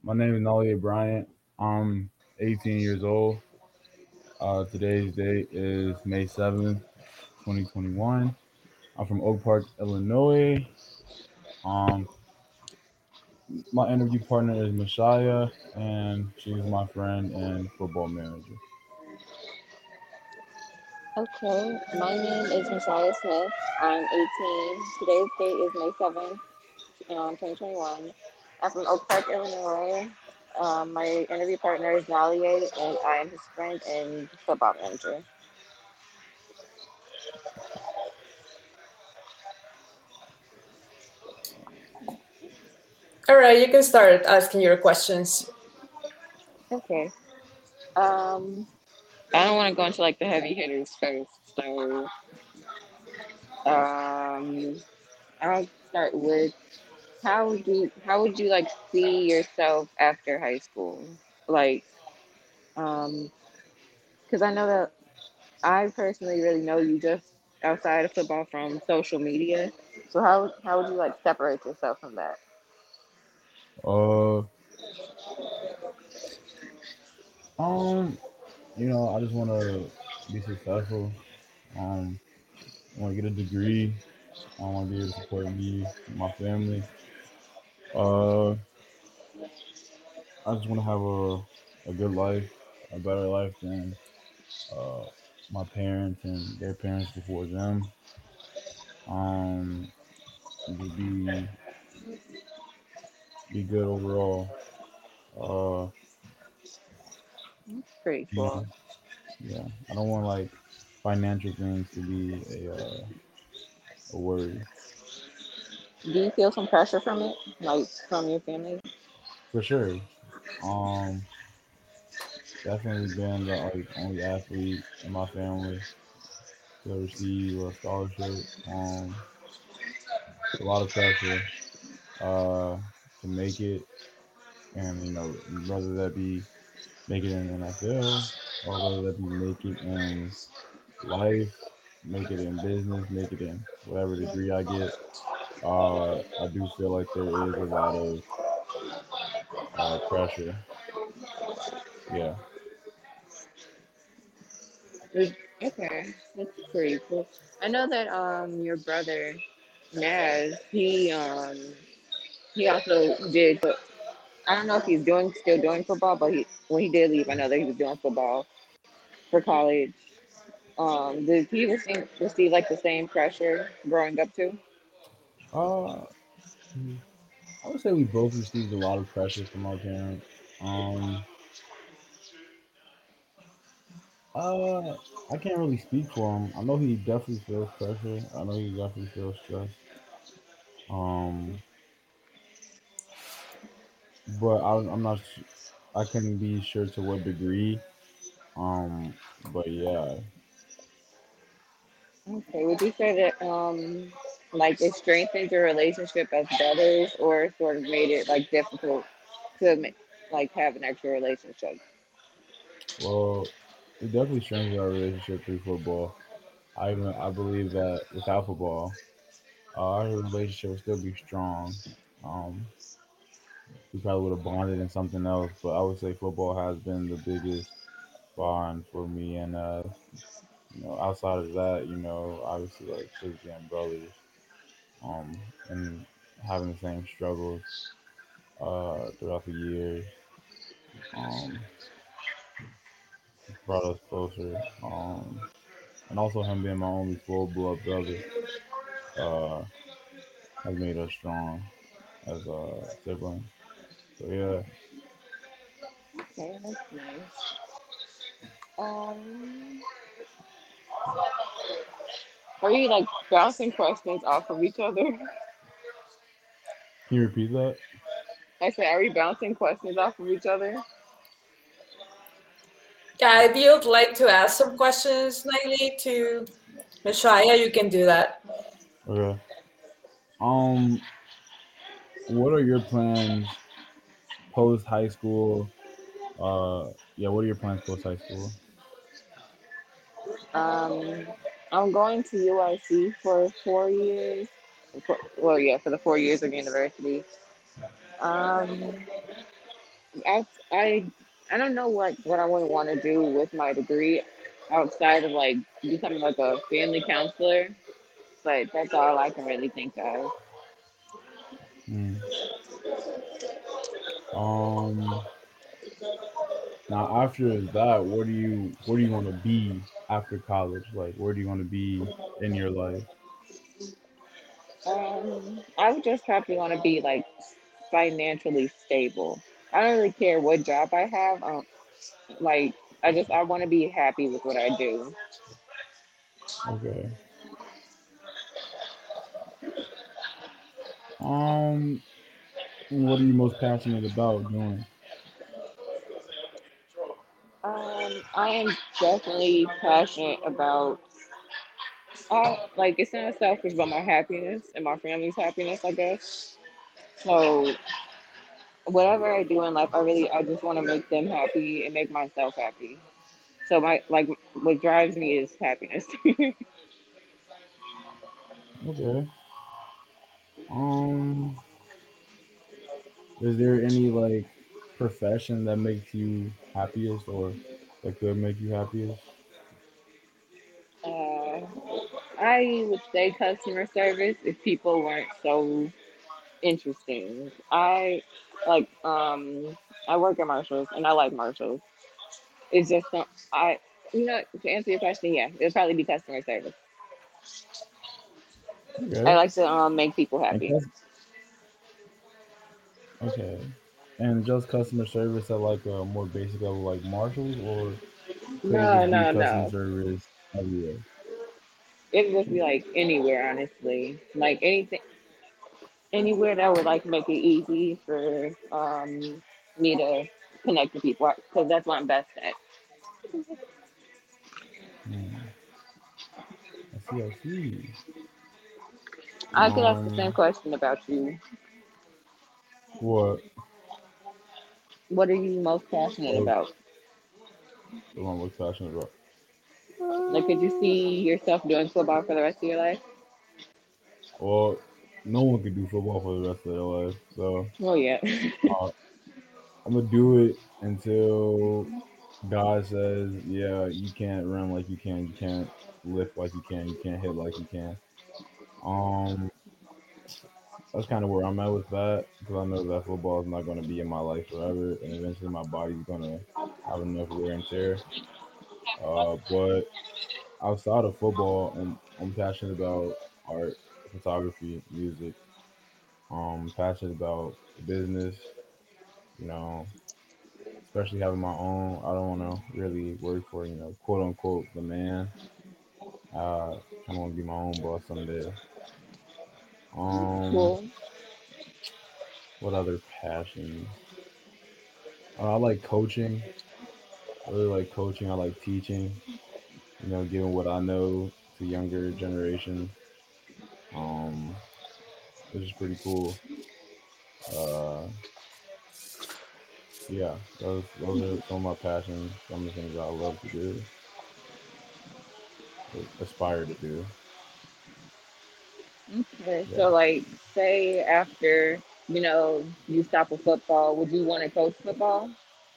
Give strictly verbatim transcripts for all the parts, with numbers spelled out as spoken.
My name is Nolly Bryant. I'm eighteen years old. Uh, today's date is May seventh, twenty twenty-one. I'm from Oak Park, Illinois. Um, my interview partner is Messiah, and she's my friend and football manager. Okay, my name is Messiah Smith. I'm eighteen. Today's date is May seventh, um, twenty twenty-one. I'm from Oak Park, Illinois. Um, my interview partner is Nalia, and I am his friend and football manager. All right, you can start asking your questions. Okay. Um, I don't want to go into like the heavy hitters first, so um, I'll start with how would you how would you like see yourself after high school? Like, um, because I know that I personally really know you just outside of football from social media. So how how would you like separate yourself from that? Uh, um, you know, I just want to be successful. Um, I want to get a degree. I want to be able to support me, my family. Uh, I just want to have a a good life, a better life than uh, my parents and their parents before them. Um, just be be good overall. Uh, Pretty you cool. know, yeah. I don't want like financial things to be a uh, a worry. Do you feel some pressure from it, like from your family? For sure. Um, definitely been the like only athlete in my family to receive a scholarship. Um, it's a lot of pressure. Uh, to make it, and you know, whether that be make it in the N F L or whether that be make it in life, make it in business, make it in whatever degree I get. Uh, I do feel like there is a lot of uh, pressure. Yeah. Like, okay, that's pretty cool. I know that um your brother Naz, he um he also did, but I don't know if he's doing still doing football, but he when he did leave, I know that he was doing football for college. Um, did he receive receive like the same pressure growing up too? Uh, I would say we both received a lot of pressure from our parents. Um, uh, I can't really speak for him. I know he definitely feels pressure. I know he definitely feels stress. Um, but I, I'm not. Sh- I couldn't be sure to what degree. Um, but yeah. Okay, would you say that um like it strengthened your relationship as brothers, or sort of made it like difficult to ma- like have an actual relationship? Well, it definitely strengthens our relationship through football. I even I believe that without football, uh, our relationship would still be strong. Um, we probably would have bonded in something else, but I would say football has been the biggest bond for me. And uh, you know, outside of that, you know, obviously like just being brothers, um, and having the same struggles uh throughout the years, um, brought us closer. Um, and also him being my only full blood brother, uh, has made us strong as a sibling. So yeah. Okay, that's nice. Um, are you like bouncing questions off of each other? Can you repeat that? I said, are we bouncing questions off of each other? Yeah, if you'd like to ask some questions, Naili, to Mishaya, you can do that. Okay. Um, what are your plans post high school? Uh, yeah, what are your plans post high school? Um, I'm going to U I C for four years. For, well, yeah, for the four years of university. Um, I I I don't know what what I would want to do with my degree outside of like becoming like a family counselor, but that's all I can really think of. Mm. Um. Now, after that, what do you what do you want to be after college? Like, where do you want to be in your life? Um, I would just probably want to be like financially stable. I don't really care what job I have. Um, like I just I want to be happy with what I do. Okay. Um. What are you most passionate about doing? Um, I am definitely passionate about. I like it's not selfish, but my happiness and my family's happiness, I guess. So whatever I do in life, I really I just want to make them happy and make myself happy. So my like what drives me is happiness. Okay. Um. Is there any like profession that makes you happiest, or that could make you happiest? uh, I would say customer service if people weren't so interesting. I like um I work at Marshalls and I like Marshalls. It's just not, I you know to answer your question, yeah, it'd probably be customer service. I Okay. like to um make people And happy. cus- okay. And just customer service at like a more basic level, like Marshalls, or could it No, just be no, customer no. service everywhere? It would just be like anywhere, honestly. Like anything, anywhere that would like make it easy for um me to connect with people because that's what I'm best at. Hmm. I see. I see. I could ask the same Um. question about you. What? What are you most passionate What? about? What am I most passionate about? Like, could you Uh, see yourself doing football for the rest of your life? well, no one can do football for the rest of their life, so Oh yeah. uh, I'm gonna do it until God says, "Yeah, you can't run like you can, you can't lift like you can, you can't hit like you can." Um, that's kind of where I'm at with that because I know that football is not going to be in my life forever, and eventually my body's going to have enough wear and tear. Uh, but outside of football, I'm I'm passionate about art, photography, music. Um, passionate about business. You know, especially having my own. I don't want to really work for you know, quote unquote, the man. Uh, kind of want to be my own boss someday. Um, Cool. what other passions? Uh, I like coaching. I really like coaching. I like teaching. You know, giving what I know to younger generations. Um, which is pretty cool. Uh, yeah, those those are some of my passions. Some of the things I love to do, or aspire to do. Okay. Yeah, So, like, say after you know you stop with football, would you want to coach football?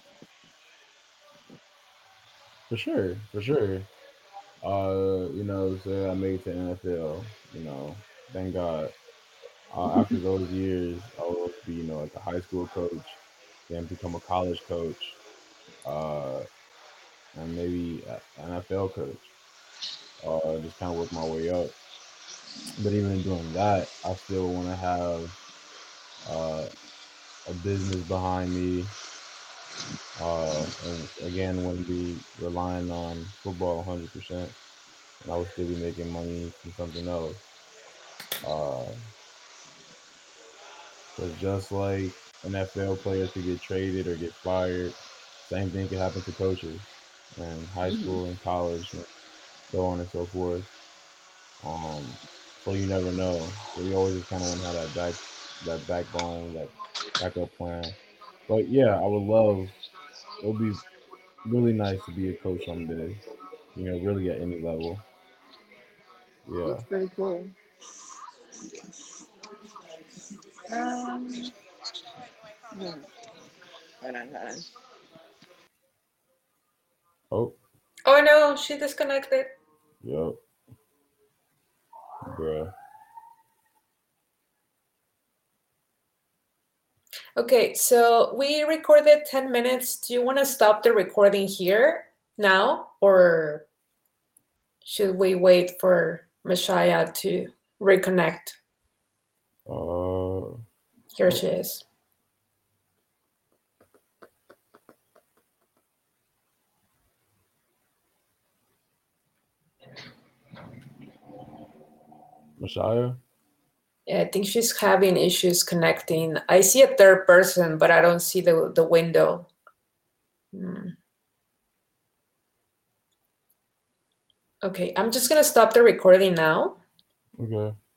for sure, for sure. Uh, you know, say I make it to N F L. You know, thank God. Uh, after those years, I will be, you know, like a high school coach, then become a college coach, uh, and maybe a N F L coach. Uh, just kind of work my way up. But even in doing that, I still want to have uh, a business behind me. Uh, and again, wouldn't be relying on football one hundred percent. And I would still be making money from something else. Uh, Because just like N F L players could get traded or get fired, same thing could happen to coaches in high Hmm. school and college, and so on and so forth. Um, so you never know. So you always just kind of want to have that back, that backbone, that backup plan. But yeah, I would love. It would be really nice to be a coach someday. You know, really at any level. Yeah. That's pretty cool. Um, hmm. Hold on, hold on. Oh, Oh no, she disconnected. yep. Bruh. Okay, so we recorded ten minutes. Do you want to stop the recording here now, or should we wait for Messiah to reconnect? Uh, Here she is. Messiah? Yeah, I think she's having issues connecting. I see a third person, but I don't see the, the window. Hmm. Okay, I'm just gonna stop the recording now. Okay.